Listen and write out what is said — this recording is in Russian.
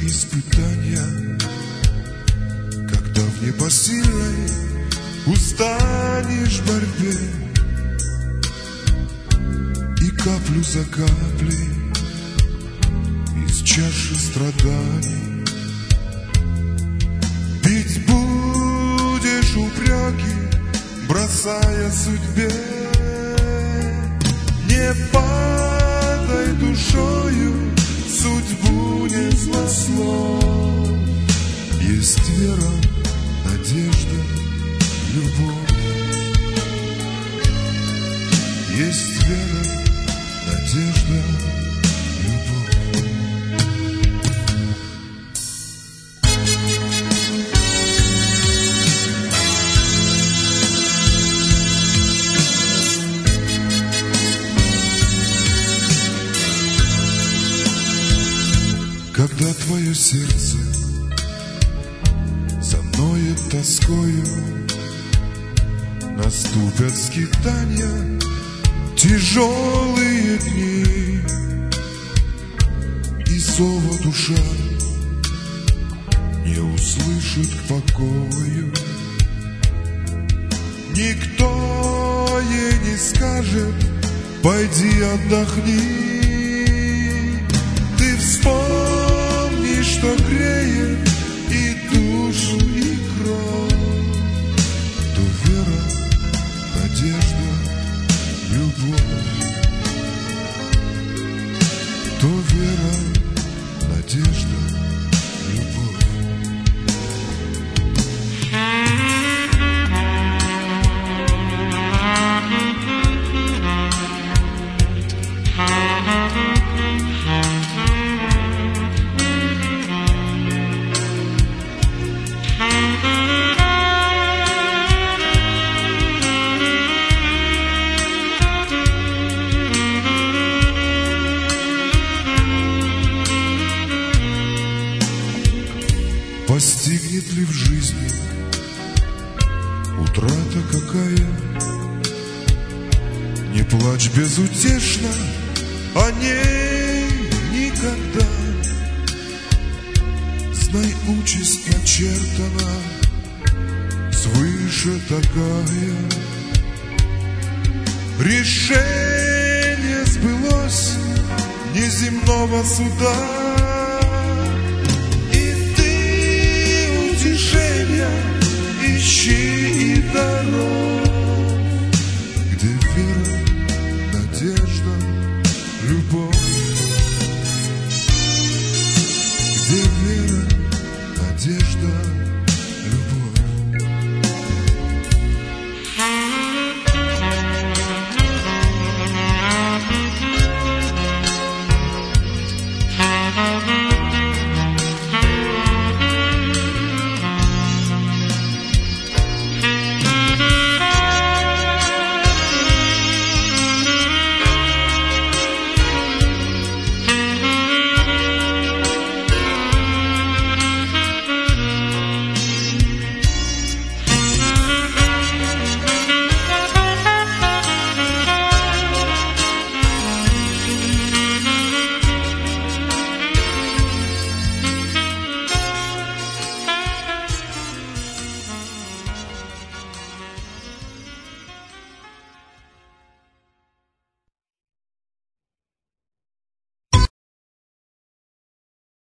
испытания, когда в непосильной устанешь в борьбе, и каплю за каплей из чаши страданий пить будешь упреки, бросая судьбе. Не падай душою, судьбу не злословь. Есть вера, надежда, любовь. Есть вера, надежда, любовь. Когда твое сердце заноет тоскою, наступят скитания, тяжелые дни, и зова душа не услышит к покою. Никто ей не скажет: пойди отдохни. Ты вспомни, что греет и душу, и кровь. То вера, надежда, любовь. То вера, надежда, любовь. Постигнет ли в жизни утрата какая? Не плачь безутешно о ней никогда. Знай, участь начертана свыше такая. Решение сбылось неземного суда. Ищи и дорог.